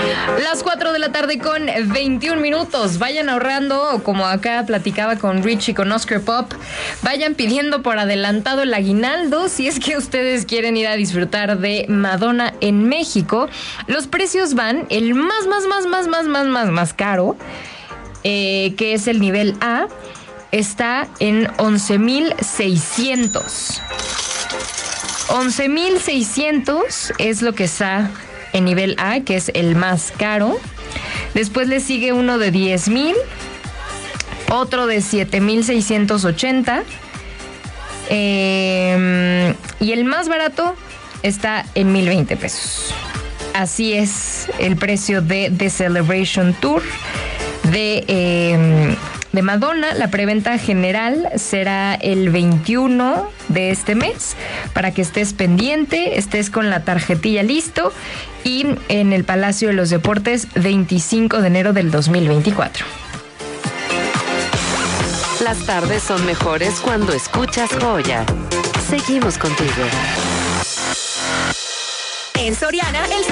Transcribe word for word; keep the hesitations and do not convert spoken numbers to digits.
Las cuatro de la tarde con veintiún minutos. Vayan ahorrando, como acá platicaba con Rich y con Oscar Pop. Vayan pidiendo por adelantado el aguinaldo si es que ustedes quieren ir a disfrutar de Madonna en México. Los precios van, el más, más, más, más, más, más, más, más caro, eh, que es el nivel A, está en once mil seiscientos. once mil seiscientos es lo que está en nivel A, que es el más caro. Después le sigue uno de diez mil, otro de siete mil seiscientos ochenta. Eh, y el más barato está en mil veinte pesos. Así es el precio de The Celebration Tour de, eh, de Madonna. La preventa general será el veintiuno de este mes, para que estés pendiente, estés con la tarjetilla listo, y en el Palacio de los Deportes veinticinco de enero del dos mil veinticuatro. Las tardes son mejores cuando escuchas Joya. Seguimos contigo. En Soriana, el